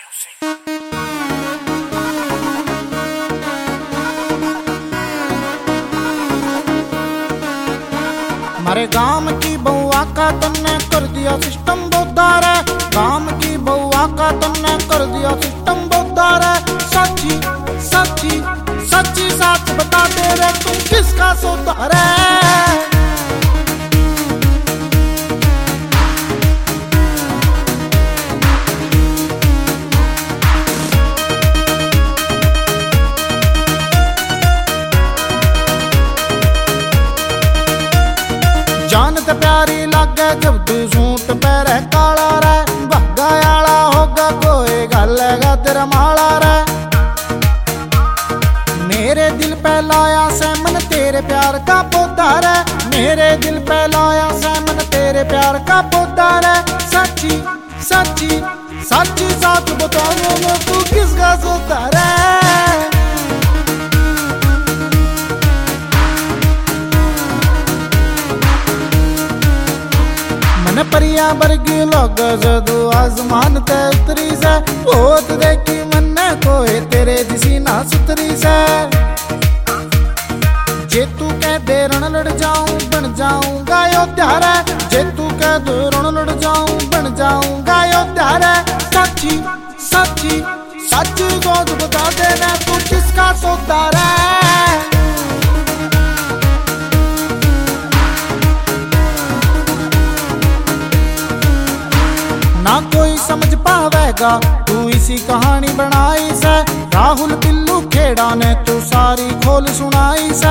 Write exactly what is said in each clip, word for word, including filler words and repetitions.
हमारे गांव की बउआ का तन्ने कर दिया सिस्टम बोदार है। गांव की बउआ का तन्ने कर दिया सिस्टम बोदार है। सच्ची सच्ची सच्ची साथ बता दे रे तू किसका सोदार है। जानत प्यारी लागे जब तू सूट पैर काला रे। भागा आला होगा कोई गल है तेरा माला रे। मेरे दिल पे लाया सैमन तेरे प्यार का पौधा रे। मेरे दिल पे लाया सैमन तेरे प्यार का पौधा रे। सच्ची सच्ची सच्ची साथ बताओ तू किसका सोता रे। परिया बरगी लोग जदू आसमान ते उतरी से। बहुत देखी मन्ने कोई तेरे जिसी ना सुतरी से। जे तू कह दे रण लड़ जाऊं बन जाऊंगा योद्धा रे। जे तू कह दे रण लड़ जाऊं बन जाऊंगा योद्धा रे। सच्ची सच्ची सच्ची सोच बता देना तू किसका सोता रे। ना कोई समझ पावेगा तू इसी कहानी बनाई से। राहुल पिल्लू खेड़ा ने तू सारी खोल सुनाई से।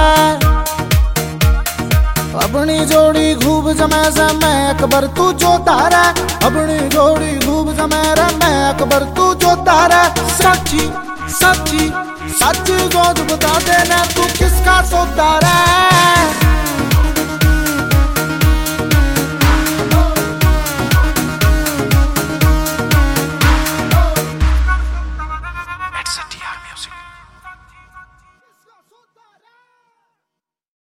अपनी जोड़ी खूब जमे से मैं अकबर तू जोता रे। अपनी जोड़ी खूब जमे रे मैं अकबर तू जोता रे। सच्ची सच्ची सच्ची सोच बता देना तू किसका सोता रे।